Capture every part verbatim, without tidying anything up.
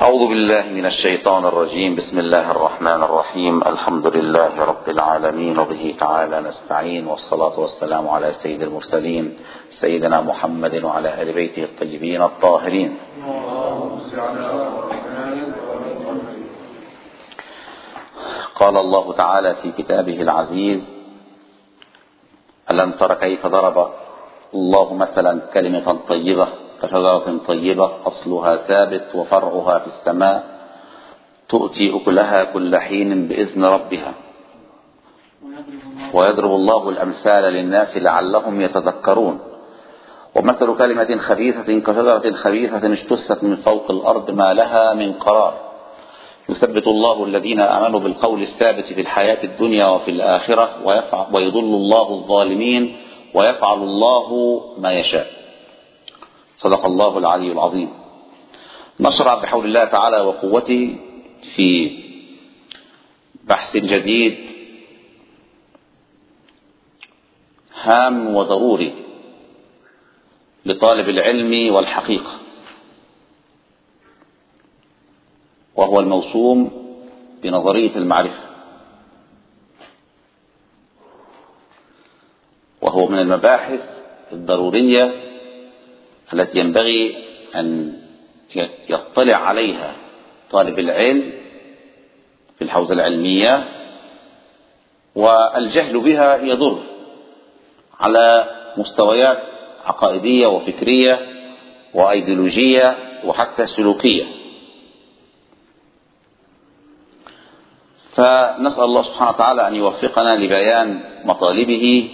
أعوذ بالله من الشيطان الرجيم. بسم الله الرحمن الرحيم. الحمد لله رب العالمين وبه تعالى نستعين، والصلاة والسلام على سيد المرسلين سيدنا محمد وعلى آل بيته الطيبين الطاهرين. قال الله تعالى في كتابه العزيز: ألم تر كيف ضرب الله مثلا كلمة طيبة كشجرة طيبة أصلها ثابت وفرعها في السماء تؤتي أكلها كل حين بإذن ربها ويضرب الله الأمثال للناس لعلهم يتذكرون. ومثل كلمة خبيثة كشجرة خبيثة اجتثت من فوق الأرض ما لها من قرار يثبت الله الذين آمنوا بالقول الثابت في الحياة الدنيا وفي الآخرة ويضل الله الظالمين ويفعل الله ما يشاء. صدق الله العلي العظيم. نشرع بحول الله تعالى وقوته في بحث جديد هام وضروري لطالب العلم والحقيقة، وهو الموسوم بنظرية المعرفة، وهو من المباحث الضرورية التي ينبغي أن يطلع عليها طالب العلم في الحوزة العلمية، والجهل بها يضر على مستويات عقائدية وفكرية وأيديولوجية وحتى سلوكية. فنسأل الله سبحانه وتعالى أن يوفقنا لبيان مطالبه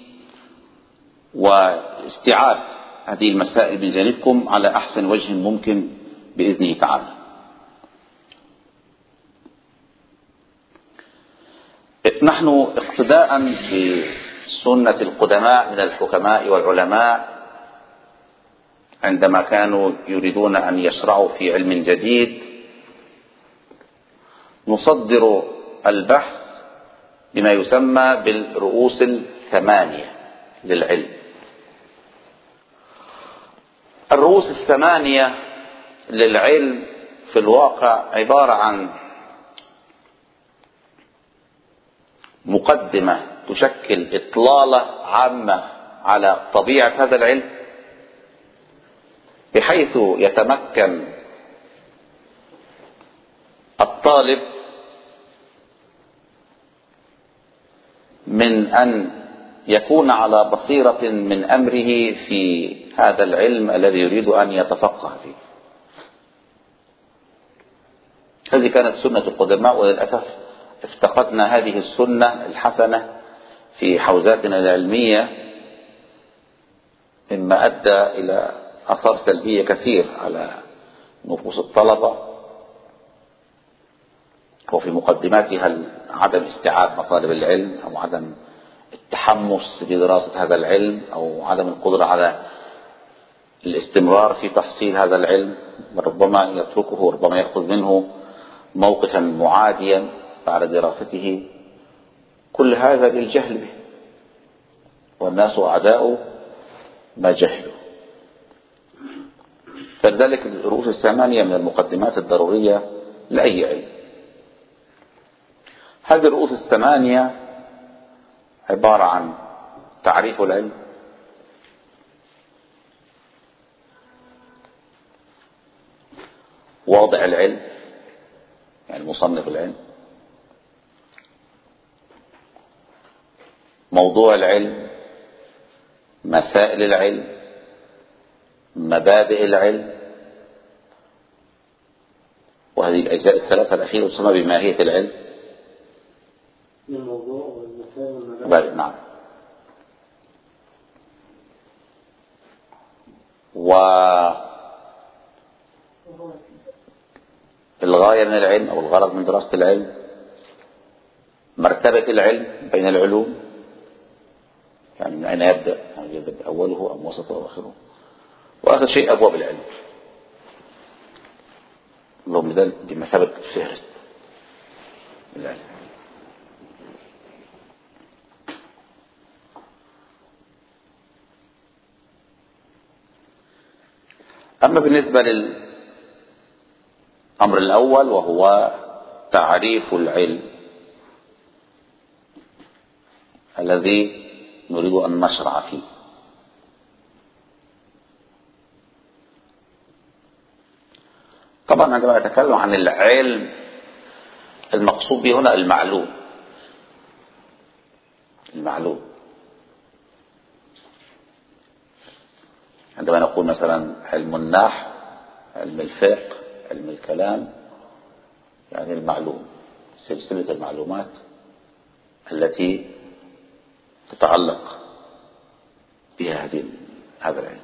واستيعاب هذه المسائل من جانبكم على أحسن وجه ممكن بإذنه تعالى. نحن اقتداء بسنة القدماء من الحكماء والعلماء عندما كانوا يريدون أن يشرعوا في علم جديد نصدر البحث بما يسمى بالرؤوس الثمانية للعلم. الرؤوس الثمانية للعلم في الواقع عبارة عن مقدمة تشكل إطلالة عامة على طبيعة هذا العلم، بحيث يتمكن الطالب من أن يكون على بصيرة من أمره في هذا العلم الذي يريد أن يتفقه فيه. هذه كانت سنة القدماء، وللأسف افتقدنا هذه السنة الحسنة في حوزاتنا العلمية، مما أدى إلى آثار سلبية كثير على نفوس الطلبة، وفي مقدماتها عدم استيعاب مطالب العلم أو عدم التحمس لدراسة هذا العلم أو عدم القدرة على الاستمرار في تحصيل هذا العلم، ربما يتركه وربما يأخذ منه موقفا معاديا بعد دراسته. كل هذا بالجهل به، والناس أعداء ما جهلوا. فلذلك الرؤوس الثمانية من المقدمات الضرورية لأي علم. هذه الرؤوس الثمانية عبارة عن تعريف العلم، واضع العلم يعني مصنف العلم، موضوع العلم، مسائل العلم، مبادئ العلم، وهذه الأجزاء الثلاثة الأخيرة تسمى بماهية العلم. الموضوع والمسائل والمبادئ. نعم. والغاية من العلم أو الغرض من دراسة العلم، مرتبة العلم بين العلوم، يعني من أين يبدأ، يعني يبدأ أوله أم وسطه أو آخره، وآخر شيء أبواب العلم، اللهم ذلك بمثابة فهرست العلم. أما بالنسبة الأمر الأول وهو تعريف العلم الذي نريد أن نشرع فيه. طبعا عندما نتكلم عن العلم المقصود به هنا المعلوم. المعلوم عندما نقول مثلا علم النحو، علم الفقه، علم الكلام، يعني المعلوم، سلسلة المعلومات التي تتعلق بها هذه هذا العلم.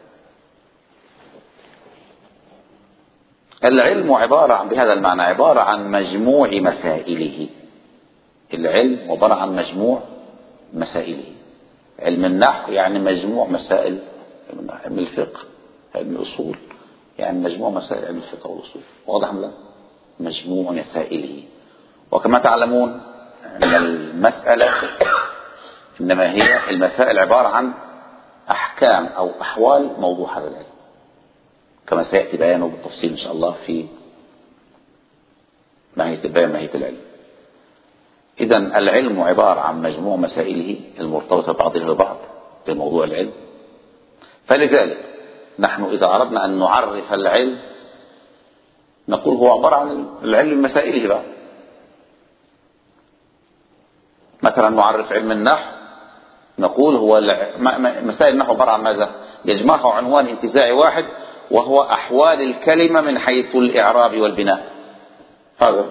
العلم عبارة عن بهذا المعنى عبارة عن مجموع مسائله. العلم عبارة عن مجموع مسائله. علم النحو يعني مجموع مسائل علم الفقه، علم الأصول يعني مجموع مسائل علم الفقه والأصول. واضح ولا؟ مجموع مسائله. وكما تعلمون أن المسألة إنما هي المسائل عبارة عن أحكام أو أحوال موضوع هذا العلم، كما سيأتي بيانه بالتفصيل إن شاء الله في ماهية البيان ماهية العلم. إذن العلم عبارة عن مجموع مسائله المرتبطة بعضها ببعض بموضوع العلم. فلذلك نحن إذا أردنا أن نعرف العلم نقول هو عبارة عن العلم مسائله بعض. مثلا نعرف علم النحو نقول هو مسائل النحو عبارة عن ماذا؟ يجمعه عنوان انتزاعي واحد وهو أحوال الكلمة من حيث الإعراب والبناء. هذا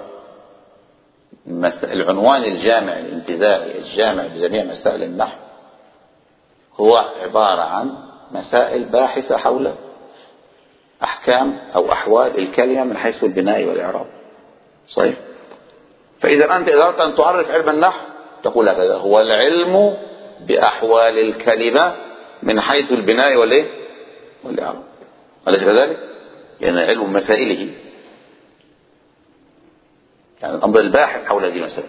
العنوان الجامع الانتزاعي الجامع لجميع مسائل النحو هو عبارة عن مسائل باحثة حول أحكام أو أحوال الكلمة من حيث البناء والإعراب. صحيح؟ فإذا أنت إذا أردت أن تعرف علم النحو تقول هذا هو العلم بأحوال الكلمة من حيث البناء والإيه؟ والإعراب. أليس كذلك؟ يعني علم مسائله، يعني الأمر الباحث حول هذه المسائل.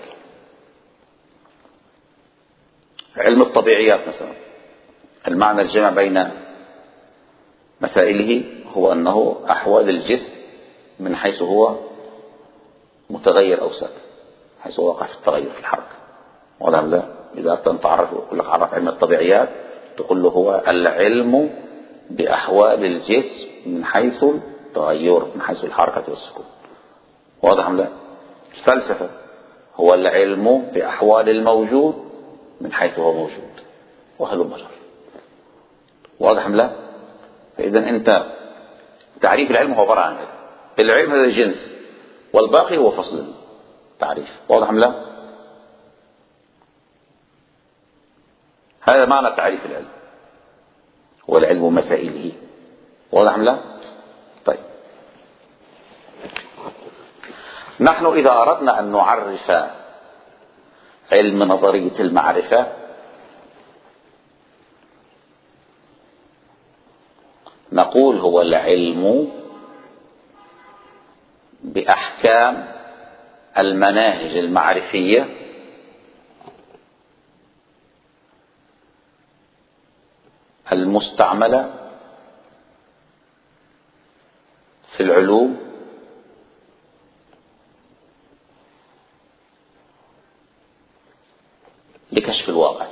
علم الطبيعيات مثلا المعنى الجمع بين مسائله هو أنه أحوال الجسم من حيث هو متغير أو ثابت، حيث هو واقع في التغير في الحركة. واضح لا؟ إذا أردت أن تعرف يقول لك عرف علم الطبيعيات تقول له هو العلم بأحوال الجسم من حيث التغير من حيث الحركة والسكون. واضح لا؟ الفلسفة هو العلم بأحوال الموجود من حيث هو موجود وهل مجر. واضح لا؟ فإذا أنت تعريف العلم هو عبارة عن هذا. العلم هذا جنس والباقي هو فصل تعريف. واضح لا؟ هذا معنى تعريف العلم، والعلم مسائله. واضح لا؟ طيب نحن إذا أردنا أن نعرف علم نظرية المعرفة نقول هو العلم بأحكام المناهج المعرفية المستعملة في العلوم لكشف الواقع.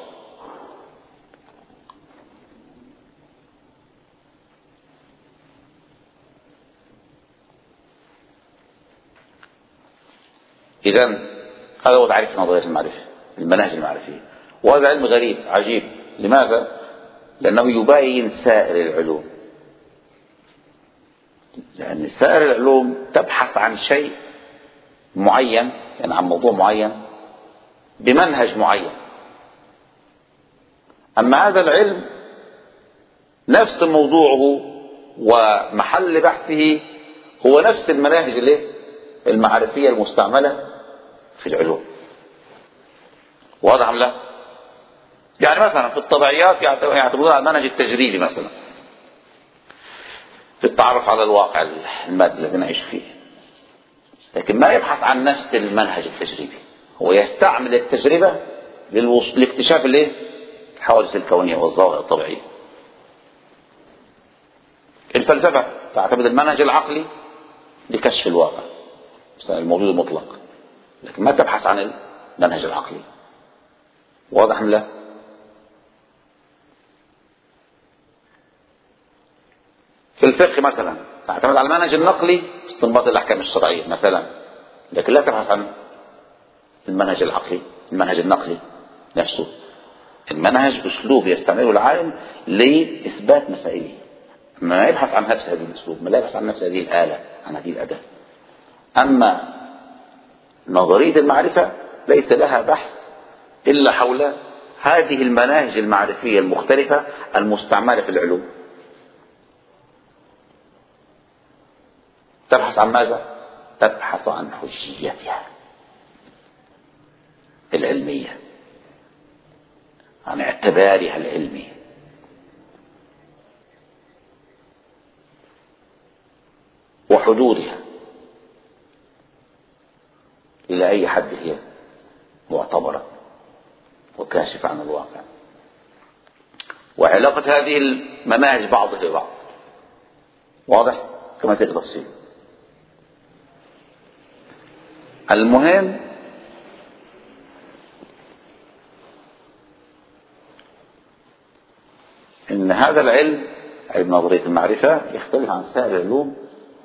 إذن هذا هو تعريف نظرية المعرفة المناهج المعرفية. وهذا علم غريب عجيب. لماذا؟ لأنه يباين سائر العلوم. لأن سائر العلوم تبحث عن شيء معين، يعني عن موضوع معين بمنهج معين. أما هذا العلم نفس موضوعه ومحل بحثه هو نفس المناهج المعرفية المستعملة في العلوم. واضح أم لا؟ يعني مثلا في الطبيعيات يعتبرونها المنهج التجريبي مثلا في التعرف على الواقع المادي الذي نعيش فيه، لكن ما يبحث عن نفس المنهج التجريبي. هو يستعمل التجربة لاكتشاف الايه؟ الحوادث الكونية والظواهر الطبيعية. الفلسفة تعتمد المنهج العقلي لكشف الواقع. الموجود المطلق، لكن ما تبحث عن المنهج العقلي. واضح أم لا؟ في الفقه مثلا تعتمد على المنهج النقلي استنباط الأحكام الشرعية مثلا، لكن لا تبحث عن المنهج العقلي، المنهج النقلي نفسه. المنهج أسلوب يستعمله العالم لإثبات مسائله، ما يبحث عن نفس هذه الأسلوب، ما لا يبحث عن نفس هذه الآلة، عن هذه الأداة. أما نظرية المعرفة ليس لها بحث إلا حول هذه المناهج المعرفية المختلفة المستعملة في العلوم. تبحث عن ماذا؟ تبحث عن حجيتها العلمية، عن اعتبارها العلمي، وحدودها إلى أي حد هي معتبرة وكاشفة عن الواقع، وعلاقة هذه المناهج بعضها ببعض. واضح؟ كما سيأتي تفصيل. المهم إن هذا العلم، علم نظرية المعرفة، يختلف عن سائر العلوم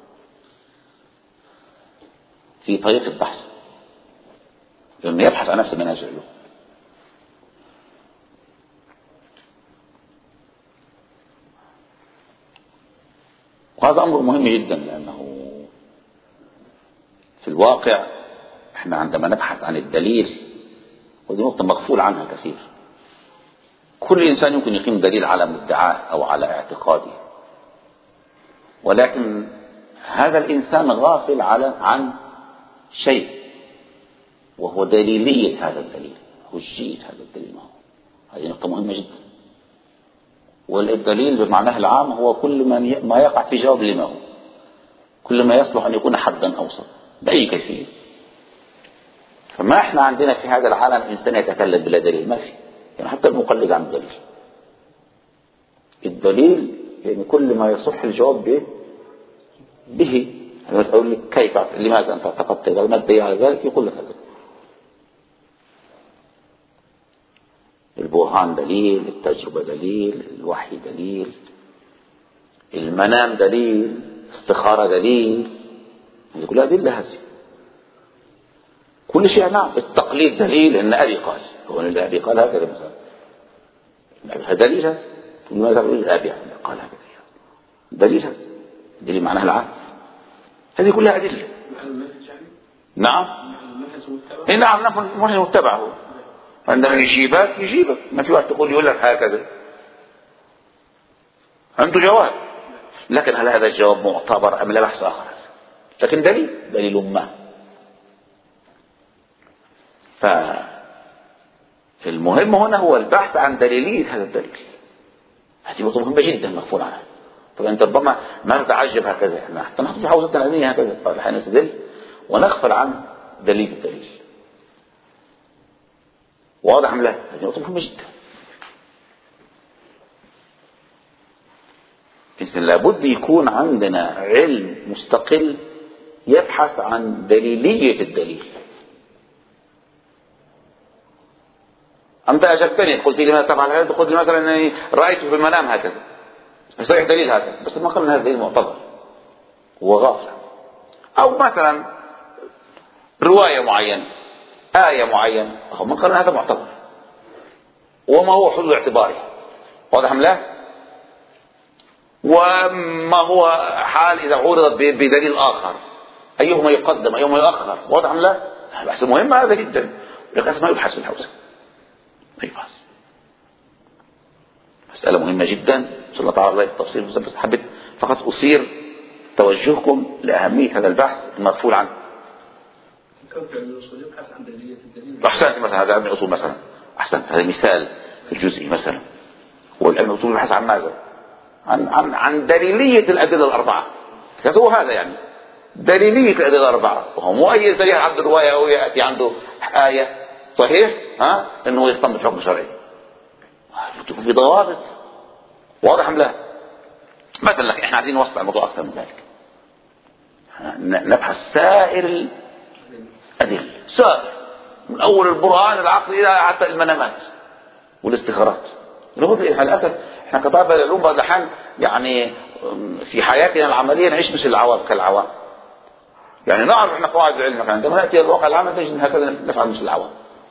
في طريقة البحث، لأنه يبحث عن نفس منهج العلوم. وهذا أمر مهم جدا، لأنه في الواقع احنا عندما نبحث عن الدليل، ودي نقطة مغفول عنها كثير، كل إنسان يمكن يقيم دليل على مدعاه أو على اعتقاده، ولكن هذا الإنسان غافل على عن شيء، وهو دليلية هذا الدليل، حجية هذا الدليل. ما هو هذه نقطة مهمة جدا. والدليل بمعناه العام هو كل ما يقع في جواب لما هو، كل ما يصلح أن يكون حدا أوسط بأي كيفية. فما احنا عندنا في هذا العالم إنسان يتكلم بلا دليل، ما في، يعني حتى المقلد عن الدليل. الدليل يعني كل ما يصح الجواب به به أنا بس أقول لك كيف، لماذا أنت اعتقدت هذا، ما الدليل على ذلك، يقول لك هذا. البرهان دليل، التجربة دليل، الوحي دليل، المنام دليل، استخارة دليل، هذه كلها أدلة. هذه كل شيء. نعم، التقليد دليل، إن أبي قال، هو إن أبي قال هكذا مثلا، هذا دليل. هذا لماذا يقول أبي قال هكذا؟ دليل. هذا دليل معناها العام. هذه كلها أدلة. نعم. إيه نعم، نحن نتبعه. عندما يجيبك يجيبك، ما في واحد تقول يقول لك هكذا، عنده جواب، لكن هل هذا الجواب معتبر أم لا، بحث آخر. لكن دليل دليل ما. فالمهم هنا هو البحث عن دليلية هذا الدليل. هذه نقطة مهمة جدا مغفول عنها. طبعا أنت ربما ما تتعجب هكذا، احنا حتى نحط في حوزتنا العلمية هكذا، طبعا الحين نستدل ونغفل عن دليل الدليل. واضح أم لا؟ هذه نقطة مهمة جدا. إذن لابد يكون عندنا علم مستقل يبحث عن دليلية الدليل. أنت أجبتني قلت لي ما تفعل هذا، قلت لي مثلا أنني رأيته في المنام هكذا، صحيح دليل هذا، بس ما قلنا هذا دليل معتبر، هو غافل. أو مثلا رواية معينة، آية معينة، ما قلنا هذا معتبر، وما هو حدود اعتباره. واضح أم لا؟ وما هو حال إذا عرضت بدليل آخر، أيهما يقدم أيهما يؤخر. واضح أم لا؟ بحث مهم هذا جدا، لكن ما يبحث في الحوزة، ما يبحث. مسألة مهمة جدا، إن شاء الله تعالى بالتفصيل، بس حبيت فقط أثير توجهكم لأهمية هذا البحث المغفول عنه. أحسنت. مثلا هذا علم الأصول مثلا، أحسنت، هذا مثال الجزئي مثلا. والعلم الأصول يبحث عن ماذا؟ عن عن عن دليلية الأدلة الأربعة. هو هذا يعني دليلية الأدلة الأربعة، وهو مو أي سريع عنده رواية أو يأتي عنده آية صحيح ها إنه يستنبط حكم شرعي، تكون في ضوابط. واضح أم لا؟ مثلا إحنا عايزين نوسع الموضوع أكثر من ذلك، نبحث سائر سائر من أول البرهان العقلي إلى حتى المنامات والاستخارات. للأسف احنا كطلبة العلوم بعض الأحيان يعني في حياتنا العملية نعيش مثل العوام كالعوام، يعني نعرف احنا قواعد العلم، عندما نأتي الواقع العام نجد هكذا نفعل مثل العوام،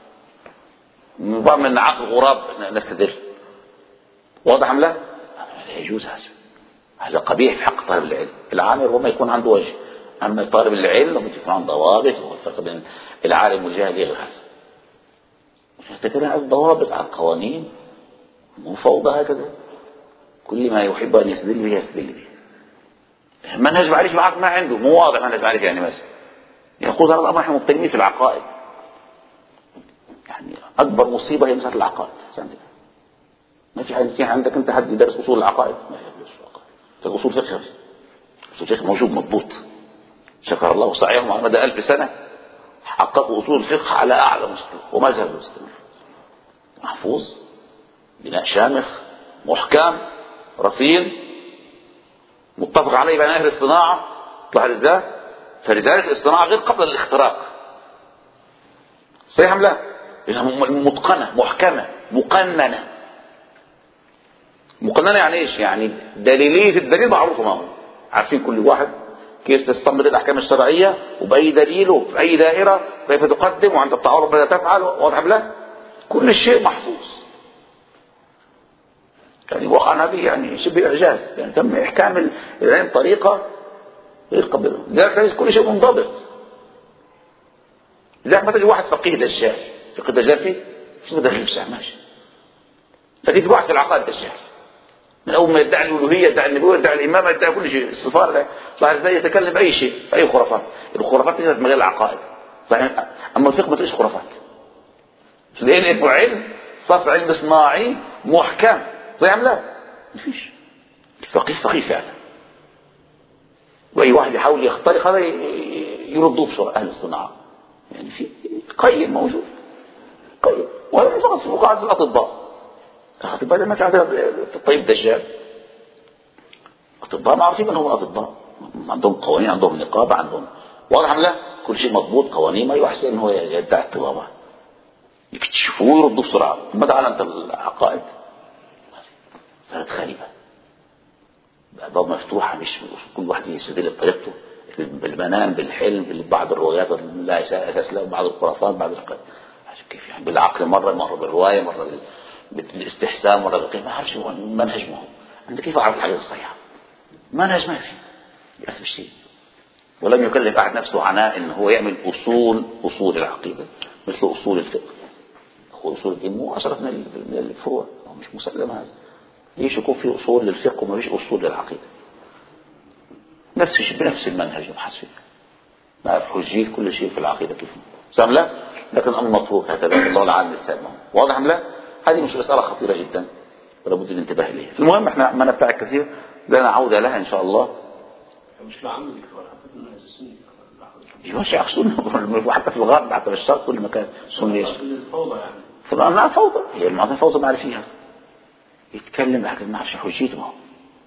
من عقل غراب نستدل. واضح أم لا؟ لا يجوز هذا، هذا قبيح في حق طالب العلم. العامل ربما يكون عنده وجه، أما طالب العلم ممكن يكون عنده ضوابط، والفرق بين العالم والجاهل غير هذا. تكلم عن ضوابط، عن قوانين، مو فوضى هكذا كل ما يحب أن يستدل به يستدل به. منهج معرفي معك ما عنده، مو واضح منهج معرفي يعني مثلا يقول هذا الأمر. احنا مبتدئين في العقائد، يعني أكبر مصيبة هي مسألة العقائد. ما في حد عندك أنت حد يدرس أصول العقائد؟ ما في يدرس العقائد. أصول فقه، أصول فقه موجود مضبوط، شكر الله سعيهم على مدى ألف سنة، حققوا أصول الفقه على أعلى مستوى ومذهب المستمر، محفوظ، بناء شامخ، محكم، رصين، متفق عليه بين أهل الصناعة. فلذلك الصناعة غير قبل الاختراق، صحيح أم لا؟ متقنة، محكمة، مقننة. مقننة يعني ايش؟ يعني دليلية الدليل معروفة، ما هو عارفين كل واحد كيف تستنبط الأحكام الشرعية وبأي دليل وفي أي دائرة كيف تقدم وعند التعارض ماذا تفعل. واضح أم لا؟ كل شيء محفوظ. يعني وقعنا به يعني شبه إعجاز، يعني تم إحكام العلم طريقة غير قبل. لذلك كل شيء منضبط. لذلك ما تجي واحد فقيه دجال، فقيه دجال فيه شو دخل في ماشي. فكيف واحد في العقائد دجال من أول ما يدعي الألوهية، يدعي النبوة، يدعي الإمامة، يدعي كل شيء، الصفار، صار ازاي يتكلم بأي شيء، أي خرافات. الخرافات تجد مجال العقائد، أما الفقه ما تجيش خرافات. لأنه علم صف علم صناعي محكم، صحيح أم لا؟ ما فيش. الفقيه فقيه فعلا، وأي واحد يحاول يخترق هذا يردوه بسرعة. أهل الصناعة يعني في قيم موجود، قيم. وهذا فقط في فقاعة الأطباء. الأطباء ما في عندنا في الطيب دجال. أطباء معروفين من هم أطباء، عندهم قوانين، عندهم نقابة، عندهم واضح أم لا؟ كل شيء مضبوط، قوانين. ما يحسن إنه يدعي الطبابة، يكتشفوه ويردوا بسرعة. ما تعالى أنت العقائد صارت خريبة، باب مفتوحة، مش كل واحد يستدل بطريقته، بالمنام، بالحلم، ببعض الروايات لا أساس لها، بعض الخرافات، بعض القد كيف يعني بالعقل مرة، مرة بالرواية، مرة بالاستحسان، مرة بالقيم. ما أعرفش هو المنهج. ما هو أنت كيف أعرف الحاجة الصحيحة؟ منهج ما في للأسف الشيء. ولم يكلف أحد نفسه عناء إن هو يعمل أصول أصول العقيدة مثل أصول الفقه. هو أصول الدين مو عشرة من الفروع، مش مسلم هذا. ليش يكون في أصول للفقه وما فيش أصول للعقيدة؟ نفس الشيء بنفس المنهج يبحث فيه. ما حجيت كل شيء في العقيدة كيف سام لا، لكن أم مطروق هكذا الله العالم السلام. واضح أم لا؟ هذه مش مسألة خطيرة جدا ولا بد الانتباه إليها. المهم احنا ما نبتعد كثير، لنا عودة لها إن شاء الله. مش لعمل يمشي أخصون حتى في الغرب، حتى في الشرق، كل مكان سني. الفوضى يعني. فما فوضى، هي المعظم فوضى ما عارفيها. يتكلم لكن ما عرفش حجيته. ما هو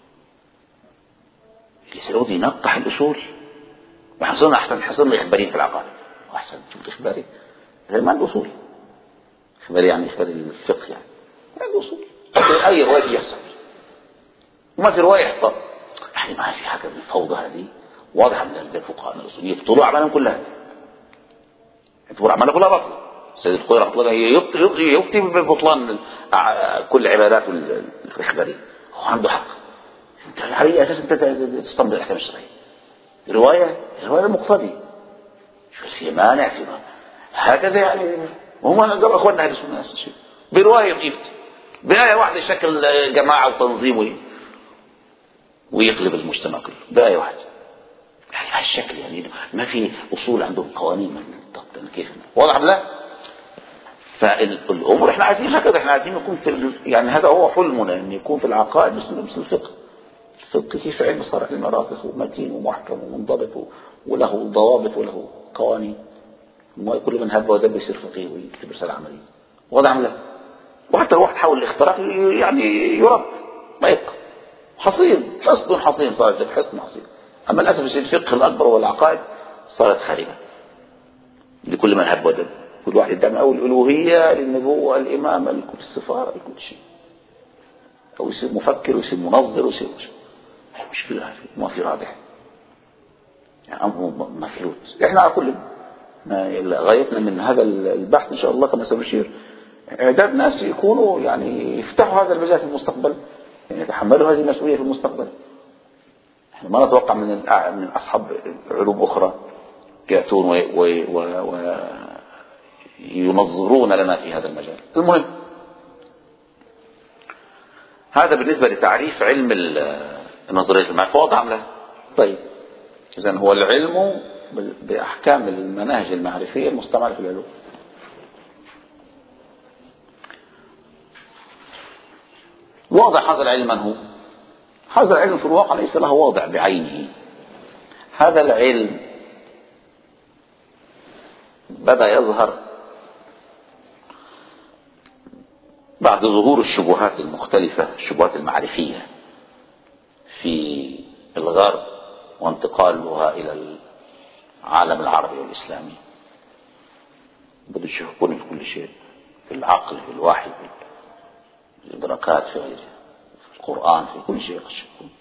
اللي سعودي ينقح الأصول، وحصلنا أحسن حصلنا إخباريين في العقائد، وأحسن شوف إخباري غير ما الأصول. إخباري يعني إخباري الفقه يعني ما الأصول. أي رواية يحصل وما في رواية يحصل، يعني ما في حاجة من الفوضى هذه. واضح من الفقهاء من الأصولية يبطلوا أعمالهم كلها، يبطلوا أعمالهم كلها باطلة. سيد الخوي رحمه الله يفتي ببطلان كل عبادات الإخبارية. هو عنده حق. أنت على أي أساس أنت تستنبط الأحكام الشرعية؟ رواية رواية مقتضي، في مانع في مانع هكذا يعني. وهم قبل أخواننا أهل السنة برواية يفتي بآية واحدة شكل جماعة وتنظيم ويقلب المجتمع كله بآية واحدة. يعني هالشكل يعني ما في أصول، عندهم قوانين ما تطبق كيف. واضح لا؟ فالأمور احنا عايزين هكذا، احنا عايزين نكون في يعني هذا هو حلمنا، ان يكون في العقائد مثل مثل الفقه. الفقه كيف علم صار علم راسخ ومتين ومحكم ومنضبط وله ضوابط وله قوانين. ما كل من هب ودب يصير فقيه ويكتب رسالة عملية. واضح لا؟ وحتى الواحد حاول الاختراق يعني يرد ما يبقى حصين، حصن حصين، صارت حصن حصين. أما للأسف الفقه الأكبر والعقائد صارت خريبة. لكل من هب ودب. كل واحد يدعي أو الألوهية للنبوة الإمامة لكل السفارة لكل شيء، أو يصير مفكر ويصير منظر ويصير مش في ما في رابح يعني أمره مفلوت. إحنا على كل غايتنا من هذا البحث إن شاء الله كما سنشير إعداد ناس يكونوا يعني يفتحوا هذا المجال في المستقبل، يعني يتحملوا هذه المسؤولية في المستقبل. إحنا ما نتوقع من من أصحاب علوم أخرى يأتون وينظرون لنا في هذا المجال. المهم هذا بالنسبة لتعريف علم النظرية المعرفة. واضح له؟ طيب إذن هو العلم بأحكام المناهج المعرفية المستعملة في العلوم. واضح هذا العلم من هو؟ هذا العلم في الواقع ليس له واضع بعينه. هذا العلم بدأ يظهر بعد ظهور الشبهات المختلفة، الشبهات المعرفية في الغرب وانتقالها إلى العالم العربي والإسلامي. بدأ يشككون في كل شيء، في العقل، في الوحي، في الإدراكات، في غيره، في القرآن، في كل شيء يشككون.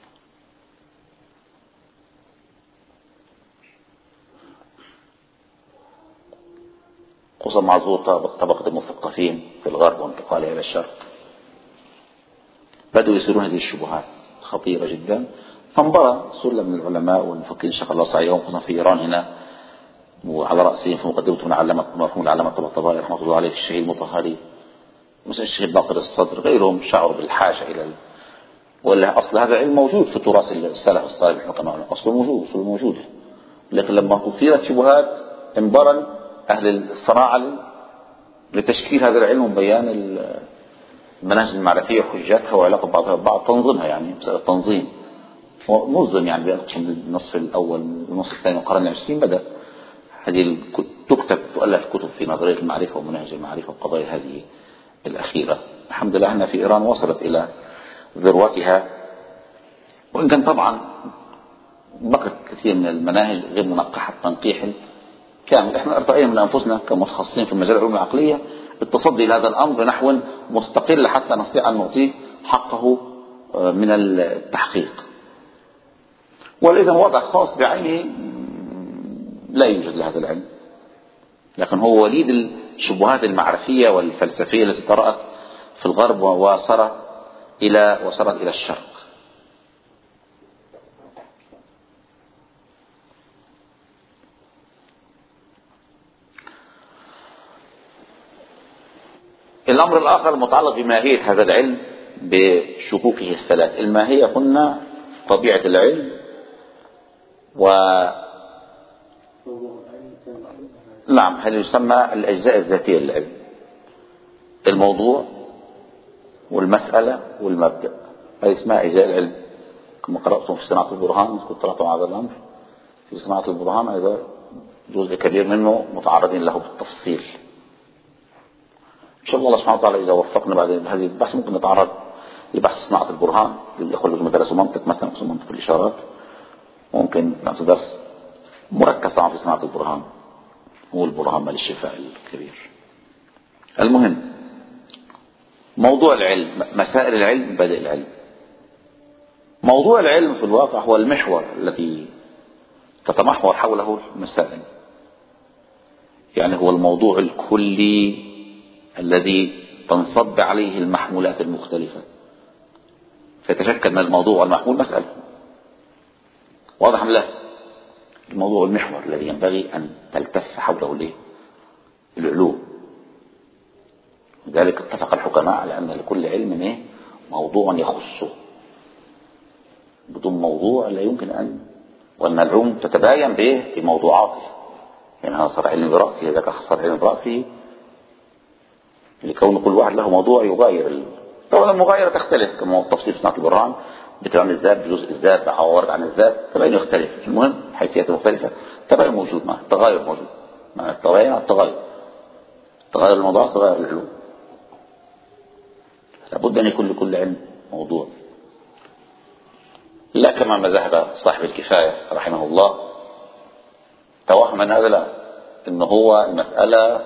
خصوصا مع ظهور طبقة المثقفين في الغرب وانتقالها إلى الشرق، بدأوا يصيرون هذه الشبهات خطيرة جدا. فانبرى سلة من العلماء والمفكرين شق الله سعيهم، خصوصا في إيران هنا، وعلى رأسهم في مقدمتهم علامة مرحوم العلامة الطباطبائي رحمة الله عليه، في الشهيد المطهري، مثل الشهيد باقر الصدر، غيرهم شعروا بالحاجة إلى ال... ولا أصل هذا العلم موجود في تراث السلف الصالح الحكماء، أصله موجود، أصله موجود. لكن لما أثيرت شبهات انبرى أهل الصناعة لتشكيل هذا العلم وبيان المناهج المعرفية وحجاتها وعلاقة بعضها ببعض، تنظيمها يعني مسألة تنظيم منظم يعني بأقسم النصف الأول والنصف الثاني من القرن العشرين بدأ هذه تكتب تؤلف كتب في نظرية المعرفة ومناهج المعرفة وقضايا هذه الأخيرة. الحمد لله أنها في إيران وصلت إلى ذروتها، وإن كان طبعا بقت كثير من المناهج غير منقحة تنقيح كامل. احنا ارتأينا من أنفسنا كمتخصصين في مجال العلوم العقلية التصدي لهذا الأمر بنحو مستقل حتى نستطيع أن نعطيه حقه من التحقيق. والإذن وضع خاص بعينه لا يوجد لهذا العلم، لكن هو وليد الشبهات المعرفية والفلسفية التي طرأت في الغرب ووصلت إلى وصلت إلى الشرق. الأمر الآخر المتعلق بماهية هذا العلم بشكوكه الثلاث. الماهية قلنا طبيعة العلم، و نعم هل يسمى الأجزاء الذاتية للعلم، الموضوع والمسألة والمبدأ، هذه اسمها أجزاء العلم. كما قرأتم في صناعة البرهان، كنت طلعتم على هذا الأمر في صناعة البرهان، هذا جزء كبير منه متعرضين له بالتفصيل. إن شاء الله سبحانه وتعالى إذا وفقنا بعد هذه البحث ممكن نتعرض لبحث صناعة البرهان للإخوة اللي درسوا منطق مثلا، قسم منطق الإشارات، ممكن نعطي درس مركز في صناعة البرهان، هو البرهان مال الشفاء الكبير. المهم موضوع العلم، مسائل العلم، بدء العلم. موضوع العلم في الواقع هو المحور الذي تتمحور حوله المسائل، يعني هو الموضوع الكلي الذي تنصب عليه المحمولات المختلفة، فيتشكل من الموضوع والمحمول مسألة. واضح له؟ الموضوع المحور الذي ينبغي أن تلتف حوله له العلوم. لذلك اتفق الحكماء على أن لكل علم موضوع يخصه، بدون موضوع لا يمكن أن، وأن العلوم تتباين به بموضوعاته. يعني هذا صار علم برأسه، هذاك صار علم برأسه، لكون كل واحد له موضوع يغاير. طبعا المغايرة تختلف، كما هو التفصيل صناعة البرهان بتعمل الذات بجزء الذات عوارض عن الذات، تباين يختلف. المهم حيثيات مختلفة، تباين موجود معه، التغاير موجود مع التباين، التغاير تغير الموضوع تغير العلوم. لابد أن يكون لكل علم موضوع، لا كما ما ذهب صاحب الكفاية رحمه الله توهم أن هذا لا ان هو المسألة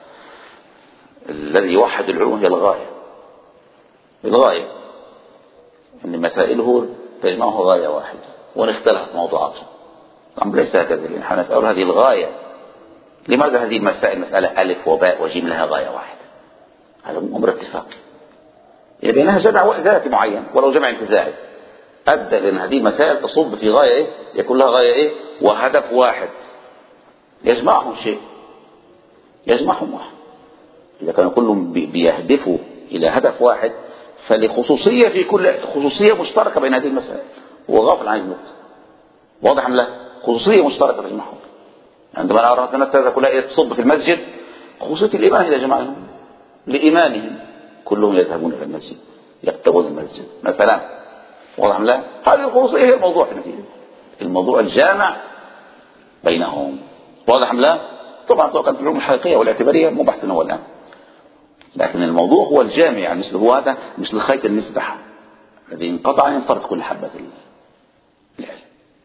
الذي يوحد العلوم هي الغاية. الغاية ان مسائله تجمعه غاية واحدة، وان اختلفت موضوعاته الأمر ليس هكذا. نحن نسأل هذه الغاية، لماذا هذه المسائل مسألة ألف وباء وجيم لها غاية واحدة؟ هذا أمر اتفاقي. إذا بينها جمع ذاتي معين ولو جمع انتزاعي أدى لأن هذه المسائل تصب في غاية إيه؟ يكون لها غاية إيه؟ وهدف واحد يجمعهم شيء، يجمعهم واحد. إذا كانوا كلهم بيهدفوا إلى هدف واحد فلخصوصية في كل خصوصية مشتركة بين هذه المسائل، هو غافل عن الموت. واضح أم لا؟ خصوصية مشتركة تجمعهم. عندما أردت أن الثلاثة كلها تصب في المسجد، خصوصية الإيمان إذا جمعهم لإيمانهم كلهم يذهبون إلى المسجد يبتغون المسجد مثلا. واضح أم لا؟ هذه الخصوصية هي الموضوع في النتيجة، الموضوع الجامع بينهم. واضح أم لا؟ طبعا سواء كانت العلوم الحقيقية والاعتبارية مو بحثنا هو الآن، لكن الموضوع هو الجامع. يعني مثل هو هذا مثل خيط المسبح الذي انقطع ينفرد كل حبة العلم.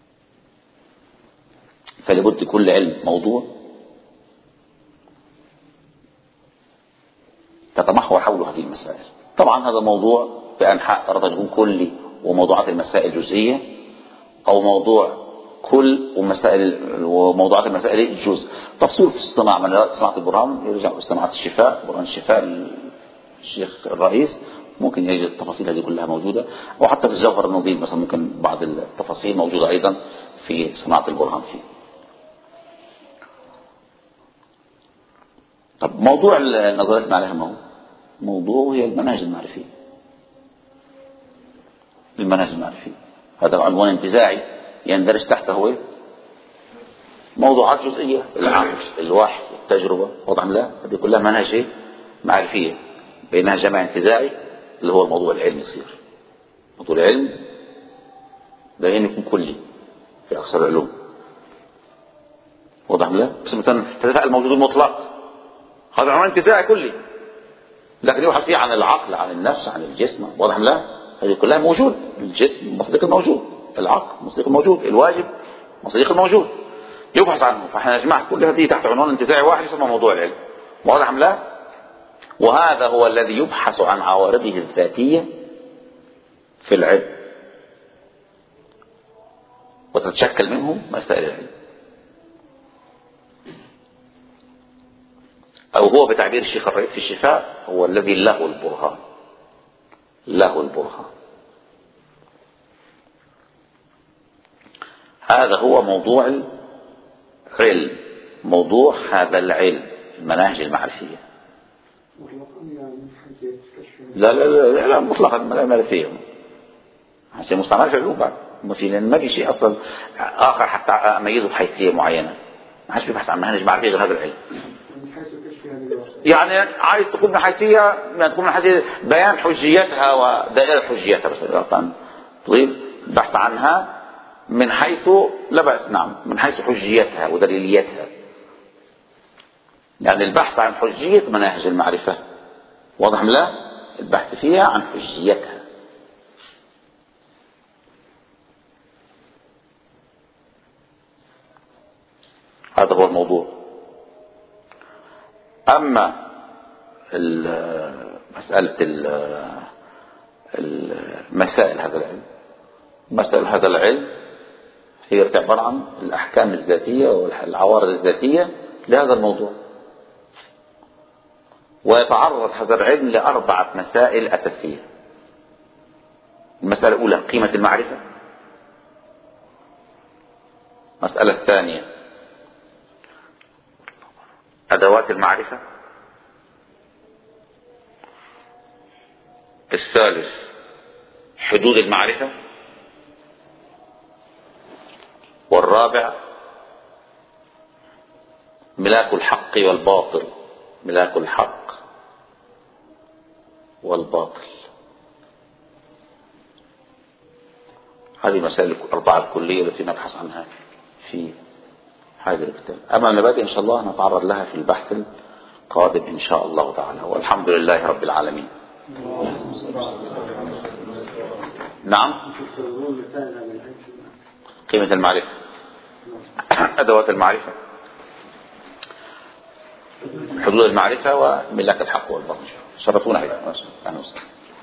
فلابد كل علم موضوع تتمحور حول هذه المسائل. طبعا هذا موضوع بأنحاء ترى يكون كلي وموضوعات المسائل جزئية، أو موضوع كل ومسائل وموضوعات المسائل جزء. تفصيل في الصناعة من صناعة البرهان يرجع صناعة الشفاء، برهان الشفاء الشيخ الرئيس ممكن يجد التفاصيل هذه كلها موجودة، وحتى في الجوهر النظيف مثلا ممكن بعض التفاصيل موجودة أيضا في صناعة البرهان فيه. طب موضوع النظريات عليها ما هو موضوع هي المناهج المعرفية. المناهج المعرفية هذا عنوان انتزاعي يندرج تحته ايه؟ موضوعات جزئية، العقل، الوحي، التجربة. وضع لا هذه كلها مناهج ايه؟ معرفية بينها جمع انتزاعي اللي هو الموضوع العلمي يصير. موضوع العلم دائما يكون كلي في أكثر العلوم. وضع لا بس مثلا تتفاعل الموجود المطلق هذا عنوان انتزاعي كلي، لكن يبحث فيه عن العقل، عن النفس، عن الجسم. واضح لا هذه كلها موجود. الجسم مصدق الموجود، العقل مصدق الموجود، الواجب مصدق الموجود، يبحث عنه. فاحنا نجمع كل هذه تحت عنوان انتزاعي واحد يسمى موضوع العلم. واضح ام لا؟ وهذا هو الذي يبحث عن عوارضه الذاتية في العلم، وتتشكل منه مسائل العلم. أو هو بتعبير الشيخ الرئيس في الشفاء هو الذي له البرهان، له البرهان. هذا هو موضوع العلم، موضوع هذا العلم المناهج المعرفية. لا لا لا, لا مطلقا المعرفية عشان مستعمل في العلوم بعد ما في، لأن ما في شيء أصلا آخر حتى أميزه بحيثية معينة. ما حدش بيبحث عن مناهج معرفية غير هذا العلم. يعني عايز تكون من حيثية يعني تكون من حيثية بيان حجيتها ودائرة حجيتها، بس طيب بحث عنها من حيث لا بأس، نعم، من حيث حجيتها ودليليتها. يعني البحث عن حجية مناهج المعرفة. واضح ام لا؟ البحث فيها عن حجيتها. هذا هو الموضوع. أما مسألة المسائل هذا العلم، مسائل هذا العلم هي عبارة عن الأحكام الذاتية والعوارض الذاتية لهذا الموضوع. ويتعرض هذا العلم لأربعة مسائل أساسية. المسألة الأولى قيمة المعرفة. المسألة الثانية أدوات المعرفة. الثالث حدود المعرفة. والرابع ملاك الحق والباطل، ملاك الحق والباطل. هذه مسائل الأربعة الكلية التي نبحث عنها في هذا الكتاب. أما المبادئ إن شاء الله نتعرض لها في البحث القادم إن شاء الله تعالى، والحمد لله رب العالمين. نعم. قيمة المعرفة، أدوات المعرفة. حدود المعرفة وملاك الحق والباطل. شرفونا عليك. أهلا وسهلا.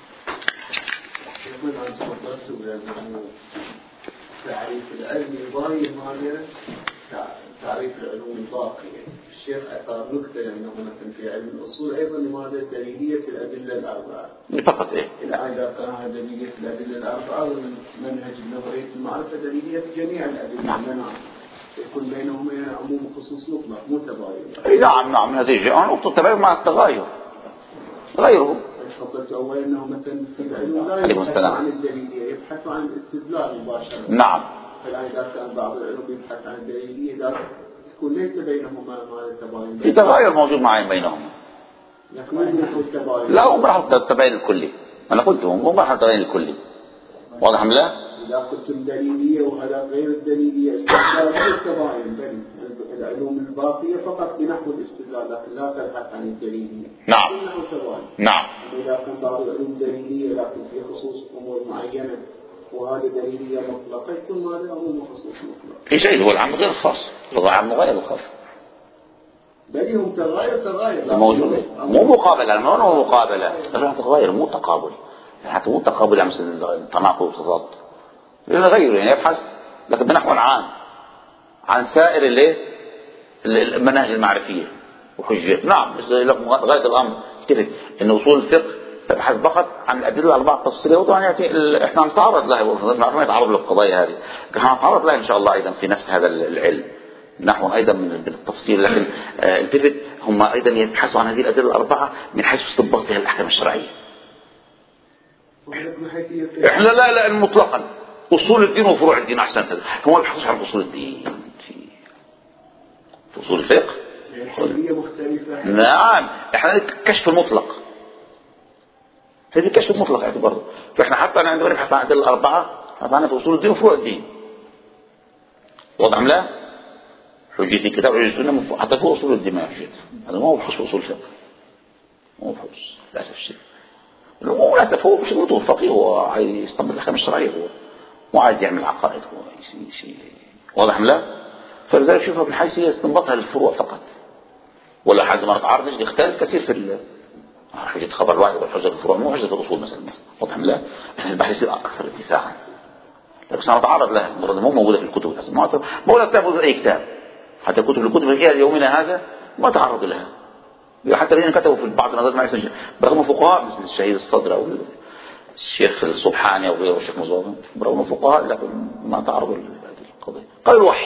تعريف العلم الظاهر هذا تعريف العلوم الباقية. الشيخ أثار نكتة أنه مثلا في علم الأصول أيضا لماذا دليلية الأدلة الأربعة. فقط إيه؟ إذا كان دليلية الأدلة الأربعة والمنهج النظري المعرفة دليلية جميع الأدلة. نعم. يكون بينهما عموم وخصوص مطلق مو تباين. نعم نعم هذه نقطة التباين مع التغاير. غيره. فقلت أولا أنه مثلا في العلوم لا يبحث عن الدليلية يبحث عن الاستدلال مباشرة. نعم. فالآن إذا كان بعض العلوم يبحث عن الدليلية إذا يكون ليس بينهما ما التباين. في تغاير موجود معين بينهما. لكن ما يحصل التباين. لا هو مرحلة التباين الكلي. أنا قلت هو مرحلة التباين الكلي. واضح أم لا؟ إذا قلتم دليلية وهذا غير الدليلية استدلال غير التباين بل العلوم الباقية فقط بنحو الاستدلال لكن لا تبحث عن الدليلية. نعم. نعم. إذا كان بعض العلوم دليلية لكن في خصوص أمور معينة وهذه دليلية مطلقة يكون هذا عموم وخصوص مطلق. إيه شيء هو العام غير الخاص. هو العام غير الخاص. بل هم تغاير تغاير. موجود. مو مقابلة ما هو مقابلة. لا تغاير مو تقابل. حتى مو تقابل يعني مثل التناقض والتضاد. غيره يعني يبحث لكن بنحو عام عن سائر اللي المناهج المعرفية وحجيات. نعم غاية الأمر كيف إن أصول الفقه تبحث فقط عن الأدلة الأربعة التفصيلية وطبعا يعني إحنا نتعرض لها ما نتعرض للقضايا هذه إحنا نتعرض لها إن شاء الله أيضا في نفس هذا العلم نحو أيضا من التفصيل لكن الفقه هم أيضا يبحثوا عن هذه الأدلة الأربعة من حيث استنباطها الأحكام الشرعية. إحنا لا لا مطلقا أصول الدين وفروع الدين أحسن هذا هم يبحثوا عن أصول الدين في أصول الفقه. نعم إحنا كشف المطلق هذه كشف المطلق اعتباره فإحنا حتى أنا عندما نبحث عن الأدلة الأربعة نبحث عن أصول الدين وفروع الدين. واضح أم لا؟ حجية الكتاب حجية السنة حتى فوق أصول الدين ما حجية هذا ما هو بحث في أصول الفقه مو بحث للأسف الشيء هو للأسف هو مش موضوع فقيه هو عايز يستنبط الأحكام الشرعية هو مو عايز يعمل عقائد هو شيء واضح أم لا؟ فلذلك شوفها من حيث يستنبطها للفروع فقط ولا حد ما نتعرض نجد يختلف كثير في حجة خبر الواحد والحجة الفروع مو حجة الأصول مثلا واضح أم لا؟ البحث يصير أكثر اتساعا لكن سنتعرض لها المرة مو موجودة في الكتب الأساسية ما هو لا تأخذ أي كتاب حتى كتب الكتب الفقهية يومنا هذا ما تعرض لها حتى الذين كتبوا في بعض النظريات ما يسجل برغم فقهاء مثل الشهيد الصدر أو الشيخ الصبحاني أو غيره الشيخ مزوض برغم فقهاء لكن ما تعرضوا لهذه القضية. قال الوحي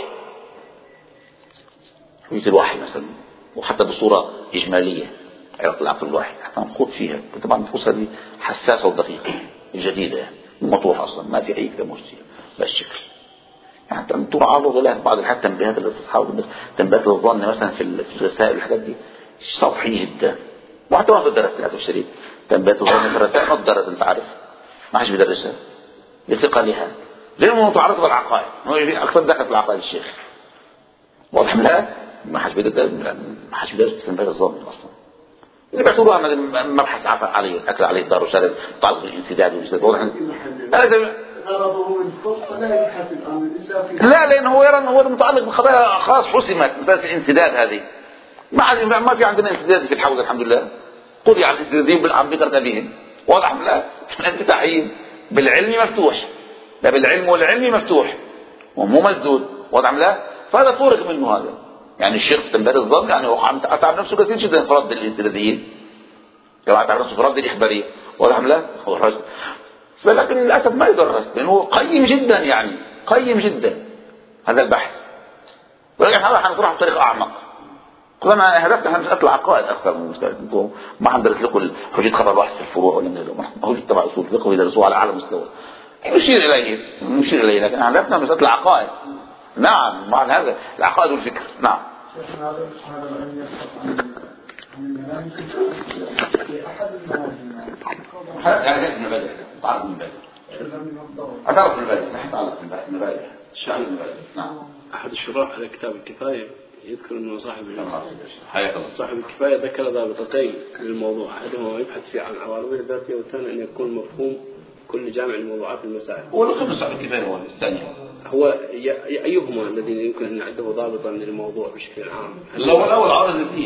حجة الوحي مثلا وحتى بصورة إجمالية علاقة العقل الواحد حتى نخوض فيها طبعا النصوص هذه حساسة ودقيقة جديدة مطروحة أصلا ما في أي كلام مجدية بهالشكل حتى يعني تعرض لها بعض الحاجات تنبيهات الاستصحاب تنبيهات الظن مثلا في الرسائل والحاجات دي سطحي جدا وحتى ما في الدرس للأسف الشديد تنبيهات الظن في الرسائل ما الدرس أنت عارف ما حدش بيدرسها لثقلها لأنه متعرض للعقائد أكثر دخل في العقائد الشيخ واضح لا ما حدش بيدرس ما حدش بيدرس تنبيهات الظن أصلا اللي بيعتبروها مبحث عفا عليه الأكل عليه الدار وشارع متعلق بالانسداد والانسداد واضح لا لأنه هو يرى أنه هو متعلق بقضايا خلاص حسمت مسألة الانسداد هذه ما ما في عندنا انسداد في الحوض الحمد لله قضي على الانسدادين بالعم بقرد أبيهم واضح لا التعيين بالعلم مفتوح لا بالعلم والعلم مفتوح ومو مسدود واضح لا فهذا فورق منه هذا يعني الشيخ في تنبيه الظن يعني هو أتعب نفسه كثير جدا في رد الانسداديين يعني أتعب نفسه في رد الإخبارية واضح لا هو الرجل ولكن للأسف ما يدرس لأنه قيم جدا يعني قيم جدا هذا البحث ولكن هذا حنطرح بطريقة أعمق كلنا هدفنا هنسأل العقائد أكثر من المستوى ما حندرس لكم حجة خبر واحد في الفروع ولا من هذا حجة تبع أصول الفقه ويدرسوه على أعلى مستوى نشير إليه نشير إليه لكن هدفنا مسألة العقائد نعم مع هذا العقائد والفكر نعم هذا العلم يسقط عن في أحد هذا ابن بدر تعرف من بدر أتعرف من بدر نحن تعرف من بدر الشعب من بدر نعم أحد الشراح على كتاب الكفاية يذكر أنه صاحب حياة صاحب الكفاية ذكر ضابطتين للموضوع أحدهما يبحث فيه عن العوالمية الذاتية والثاني أن يكون مفهوم كل جامع الموضوعات المسائل هو الخمس صاحب الكفاية هو الثاني هو أيهما الذين يمكن أن نعده ضابطا للموضوع بشكل عام الأول الأول عارض الاثنين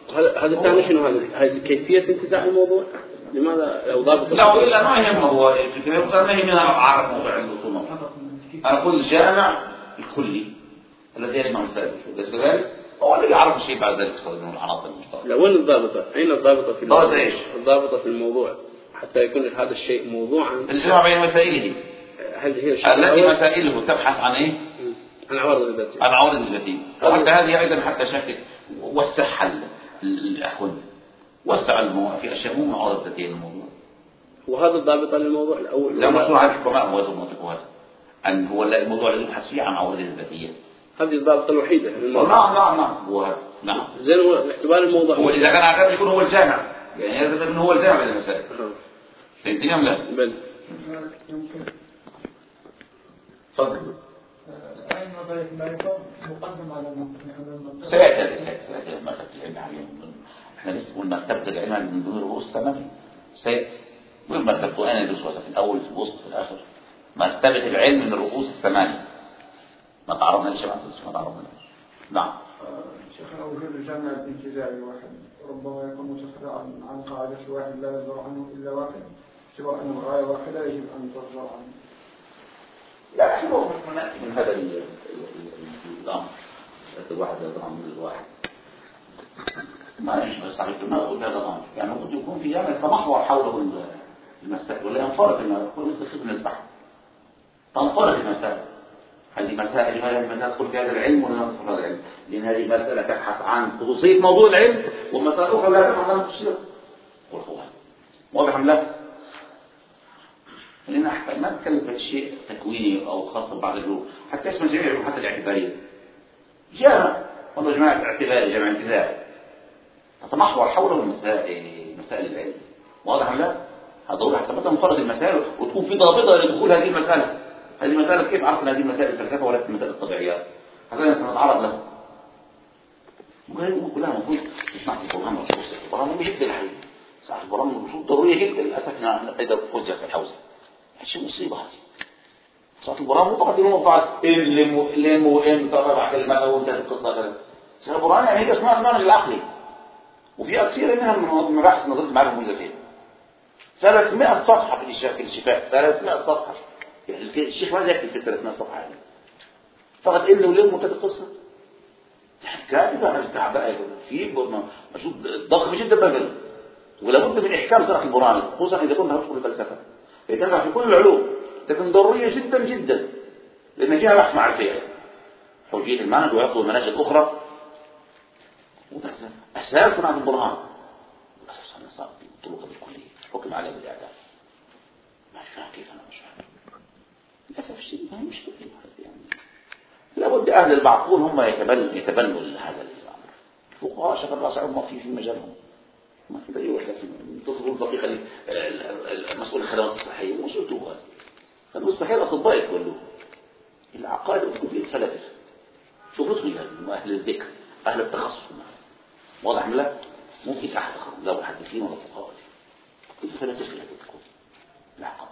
هذا هذا الثاني شنو هذا؟ هذه كيفية انتزاع الموضوع؟ لماذا لو ضابط؟ لا وإلا ما يهم هو الفكرة ما يهمنا أعرف موضوع الأصول. أنا أقول الجامع الكلي الذي يجمع مسائل بس كذلك هو اللي يعرف الشيء بعد ذلك يستخدم العناصر المشتركة. لا وين الضابطة؟ أين الضابطة في الموضوع؟ إيش؟ الضابطة في الموضوع حتى يكون هذا الشيء موضوعا. الجمع بين مسائله. هل هي التي مسائله تبحث عن إيه؟ عن عوارض الذاتية. عن عوارض الذاتية. وحتى هذه أيضا حتى شكل وسع الأخوان وسع الموضوع في أشياء مو من عوارض الذاتية الموضوع. وهذا الضابطة للموضوع الأول. لا مشروع على الحكماء هو الموضوع هذا. أن هو الموضوع الذي يبحث فيه عن عوارض الذاتية. هذه الضابطة الوحيدة. نعم نعم نعم هو هذا. نعم. زين هو باعتبار الموضوع. هو إذا كان عقاب يكون هو الجامع. يعني هذا من هو الجامع للمسائل. فهمتني أم لا؟ بل. يمكن. تفضل. أين ما يكون مقدم على المنطق. سيأتي هذا سيأتي مرتبة العلم عليهم. إحنا لسه قلنا مرتبة العلم من دون رؤوس ثمانية. سيأتي. وين مرتبته أنا يدرس في الأول في الوسط في الآخر. مرتبة العلم من الرؤوس الثمانية. ما تعرضنا لشيء ما تعرضنا. نعم. شيخنا وجود الجامع الانتزاعي واحد ربما يكون متفرعا عن, عن قاعدة واحد لا يصدر عنه إلا واحد سواء أن الغاية واحدة يجب أن تصدر عنه. لا احنا ممكن نأتي من هذا الأمر. الواحد يصدر عنه الواحد. ما يشبه صحيح ما أقول هذا الأمر. يعني ممكن يكون في جامع تمحور حوله المسائل ولا ينفرد إنه يكون مثل خدمة نسبح. تنفرد المسائل. هذه مسائل لماذا ندخل في هذا العلم ولا ندخل في هذا العلم؟ لأن هذه مسألة تبحث عن خصوصية موضوع العلم ومسألة أخرى لا تبحث عن التشريع والخوان. واضح أم لا؟ لأن ما نتكلم في شيء تكويني أو خاص ببعض الجروب حتى اسمه جميع الجروحات الاعتبارية. جامع والله جماعة اعتباري جماعة انتزاعي تتمحور حوله مسائل مسائل العلم. واضح أم لا؟ هذا ضروري حتى بدأ نفرض المسائل وتكون في ضابطة لدخول هذه المسألة. هذه مسألة كيف عرفنا هذه المسائل الفلسفة ولا مسائل الطبيعيات؟ هذا نتعرض له. وهي كلها المفروض نسمع في القرآن والرسول. القرآن مهم جدا الحقيقة. صح القرآن والرسول ضرورية جدا للأسف نقدر فوزها في الحوزة. هذه مصيبة هذه. صح القرآن مو فقط يوم بعد اللي مو اللي مو إم طبعا كلمة وانتهت القصة كذا. صح القرآن يعني هي اسمها المنهج العقلي. وفي كثير منها من مباحث نظرية المعرفة الموجودة ثلاثمائة صفحة في الشفاء ثلاثمائة صفحة. يعني الشيخ ما يكتب في ثلاثمائة صفحة يعني. فقط إنه وليه منتهى القصة. يعني كاتبة على التعباء في مشهود ضخم جدا بذل ولا بد من إحكام صراحة القرآن خصوصا إذا كنا ندخل الفلسفة. يتنفع في كل العلوم لكن ضرورية جدا جدا لأن فيها بحث معرفي حجية المنهج ويأخذ مناهج أخرى أساس صناعة القرآن أساس النصاب بالطرق الكلية حكم عليه بالإعدام. ما فاهم كيف أنا مش فاهم للأسف الشيء ما هي مشكلة يعني. لابد أهل المعقول هم يتبنوا يتبنوا هذا الأمر. الفقهاء شغل راسعهم في في مجالهم ما في أي واحد تطلب الدقيقة المسؤول الخدمات الصحية ومسؤولته هذا. فالمستحيل الأطباء يتولوا العقائد وتكون في الفلاسفة شغلتهم يعني أهل الذكر أهل التخصص. واضح من لا ممكن أحد لا محدثين ولا فقهاء كل فلاسفة تكون العقائد.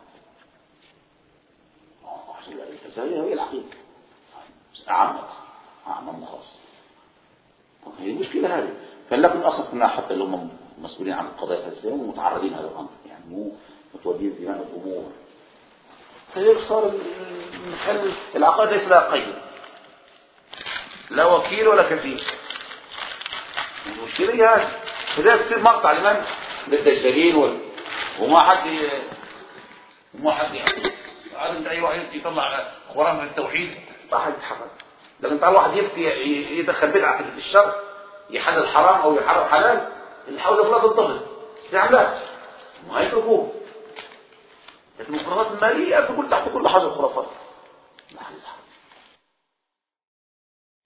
الفلسفة هي العقيدة عامة عامة خاصة. هي المشكلة هذه. فلكن أصلا كنا حتى اللي هم مسؤولين عن القضايا الفلسفية هم متعرضين هذا الأمر يعني مو متودين زمان الأمور. فهيك صار المحل العقائد ليس لها قيد لا وكيل ولا كفيل. المشكلة هي هذه. فذلك تصير مقطع لمن للدجالين وال... وما حد ي... وما حد يعني عاد انت اي واحد يطلع قرآن من التوحيد ما حد يتحرك. لكن تعال واحد يفتي يدخل بدعة في الشر يحلل حرام او يحرم حلال الحوزة كلها تنطبق استعمالات ما يتركوه. لكن الخرافات المالية تقول تحت كل حاجة خرافات. لا حد يتحرك.